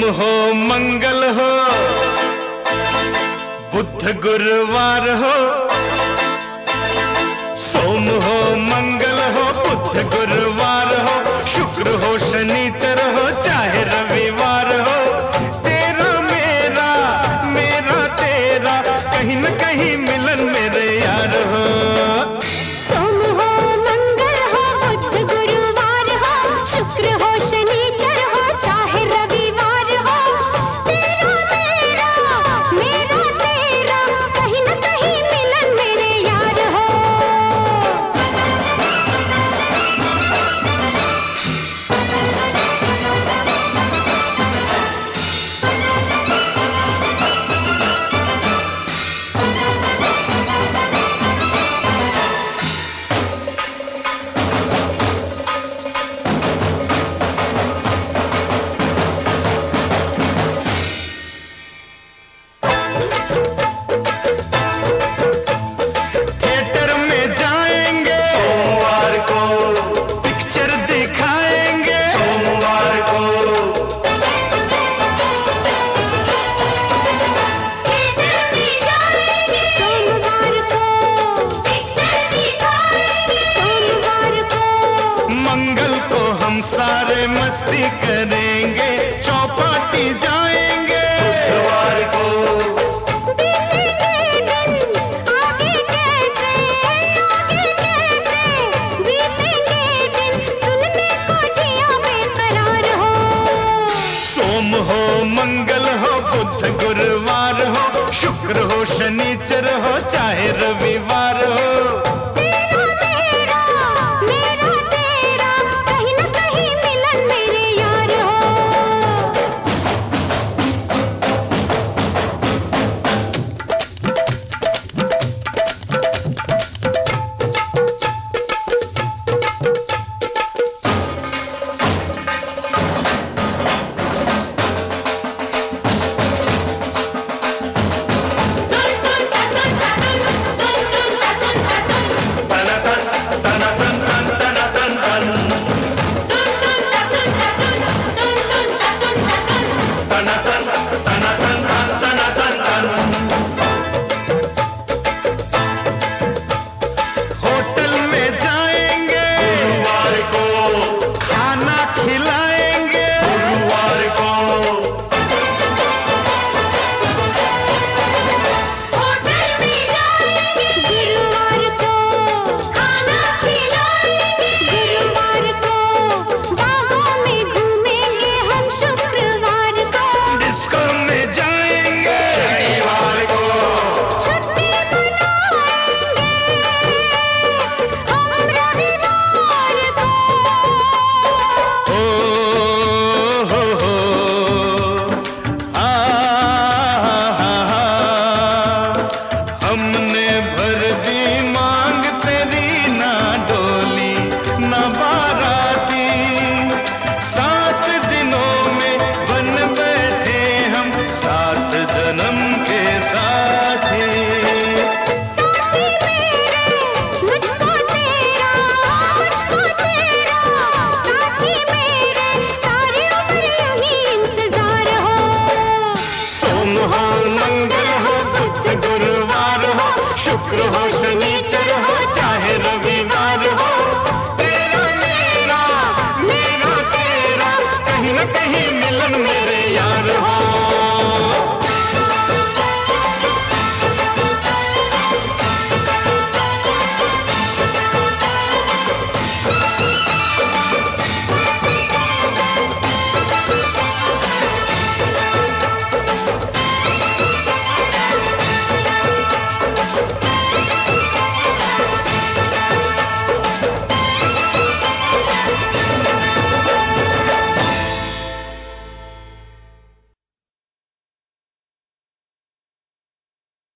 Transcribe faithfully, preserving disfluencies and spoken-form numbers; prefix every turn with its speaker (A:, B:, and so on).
A: हो मंगल हो, बुध गुरुवार हो। सोम हो मंगल हो, बुध गुरुवार हो, शुक्र हो शनिचर हो, चाहे रविवार हो। तेरा मेरा मेरा तेरा कहीं न कहीं मिलन मेरे यार हो।
B: सोम हो मंगल हो, बुध गुरुवार हो, शुक्र हो शनिचर हो, चाहे रविवार हो। तेरा मेरा मेरा तेरा कहीं न कहीं मिलन मेरे यार हो।
A: थिएटर में जाएंगे सोमवार को, पिक्चर दिखाएंगे सोमवार को।
B: सोमवार को पिक्चर दिखाएंगे सोमवार को।
A: मंगल को हम सारे मस्ती करेंगे, चौपाटी जाएंगे बुधवार को।
B: बीतेंगे दिन आगे कैसे आगे कैसे, बीतेंगे दिन सुनने को जिया बेकरार हो।
A: सोम हो मंगल हो, बुध गुरुवार हो, शुक्र हो शनिचर हो, चाहे रविवार हो।